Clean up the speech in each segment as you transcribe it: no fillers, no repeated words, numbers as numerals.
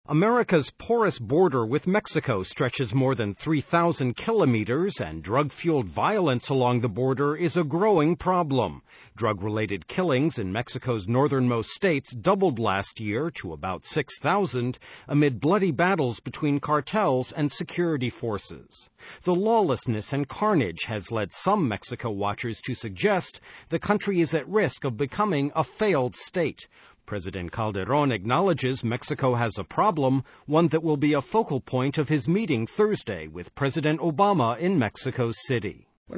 America's porous border with Mexico stretches more than 3,000 kilometers, and drug-fueled violence along the border is a growing problem. Drug-related killings in Mexico's northernmost states doubled last year to about 6,000 amid bloody battles between cartels and security forces. The lawlessness and carnage has led some Mexico watchers to suggest the country is at risk of becoming a failed state. President Calderón acknowledges Mexico has a problem, one that will be a focal point of his meeting Thursday with President Obama in Mexico City. We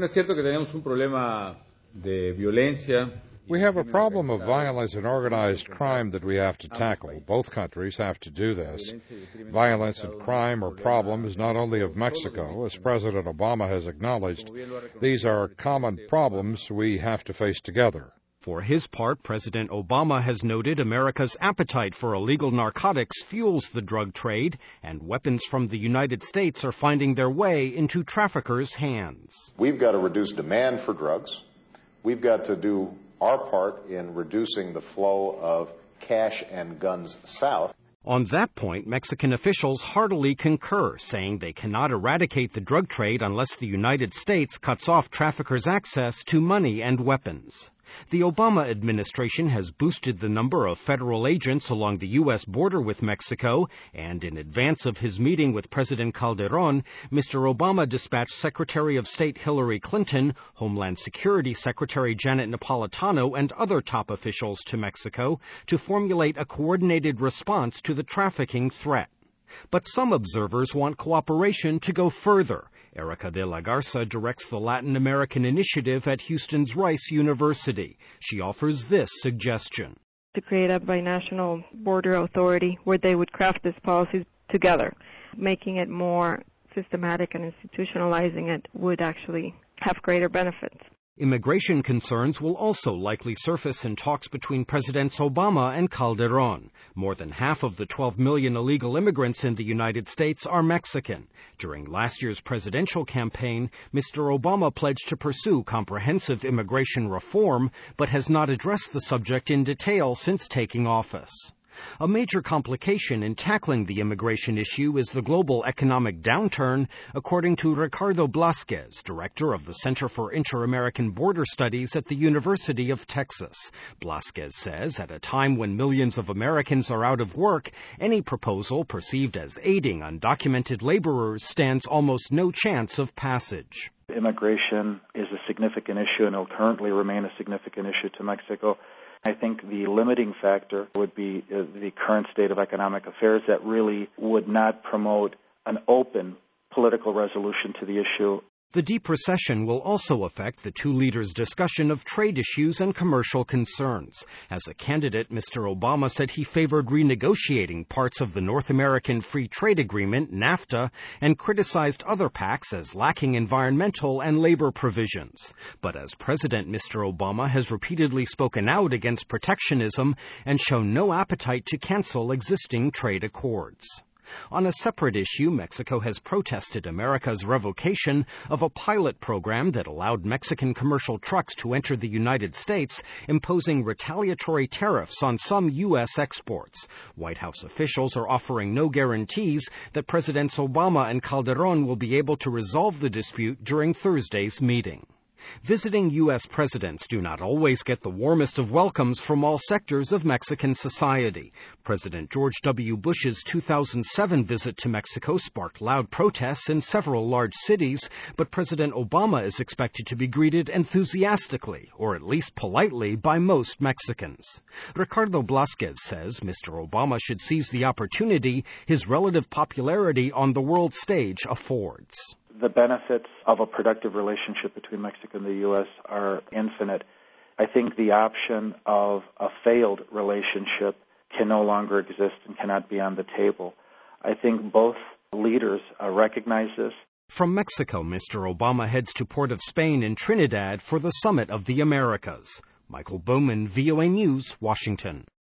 have a problem of violence and organized crime that we have to tackle. Both countries have to do this. Violence and crime are problems not only of Mexico. As President Obama has acknowledged, these are common problems we have to face together. For his part, President Obama has noted America's appetite for illegal narcotics fuels the drug trade, and weapons from the United States are finding their way into traffickers' hands. We've got to reduce demand for drugs. We've got to do our part in reducing the flow of cash and guns south. On that point, Mexican officials heartily concur, saying they cannot eradicate the drug trade unless the United States cuts off traffickers' access to money and weapons. The Obama administration has boosted the number of federal agents along the U.S. border with Mexico, and in advance of his meeting with President Calderón, Mr. Obama dispatched Secretary of State Hillary Clinton, Homeland Security Secretary Janet Napolitano, and other top officials to Mexico to formulate a coordinated response to the trafficking threat. But some observers want cooperation to go further. Erica de la Garza directs the Latin American Initiative at Houston's Rice University. She offers this suggestion. To create a binational border authority where they would craft these policies together, making it more systematic and institutionalizing it would actually have greater benefits. Immigration concerns will also likely surface in talks between Presidents Obama and Calderón. More than half of the 12 million illegal immigrants in the United States are Mexican. During last year's presidential campaign, Mr. Obama pledged to pursue comprehensive immigration reform, but has not addressed the subject in detail since taking office. A major complication in tackling the immigration issue is the global economic downturn, according to Ricardo Blasquez, director of the Center for Inter-American Border Studies at the University of Texas. Blasquez says at a time when millions of Americans are out of work, any proposal perceived as aiding undocumented laborers stands almost no chance of passage. Immigration is a significant issue and will currently remain a significant issue to Mexico. I think the limiting factor would be the current state of economic affairs that really would not promote an open political resolution to the issue. The deep recession will also affect the two leaders' discussion of trade issues and commercial concerns. As a candidate, Mr. Obama said he favored renegotiating parts of the North American Free Trade Agreement, NAFTA, and criticized other pacts as lacking environmental and labor provisions. But as president, Mr. Obama has repeatedly spoken out against protectionism and shown no appetite to cancel existing trade accords. On a separate issue, Mexico has protested America's revocation of a pilot program that allowed Mexican commercial trucks to enter the United States, imposing retaliatory tariffs on some U.S. exports. White House officials are offering no guarantees that Presidents Obama and Calderón will be able to resolve the dispute during Thursday's meeting. Visiting U.S. presidents do not always get the warmest of welcomes from all sectors of Mexican society. President George W. Bush's 2007 visit to Mexico sparked loud protests in several large cities, but President Obama is expected to be greeted enthusiastically, or at least politely, by most Mexicans. Ricardo Blasquez says Mr. Obama should seize the opportunity his relative popularity on the world stage affords. The benefits of a productive relationship between Mexico and the U.S. are infinite. I think the option of a failed relationship can no longer exist and cannot be on the table. I think both leaders recognize this. From Mexico, Mr. Obama heads to Port of Spain in Trinidad for the Summit of the Americas. Michael Bowman, VOA News, Washington.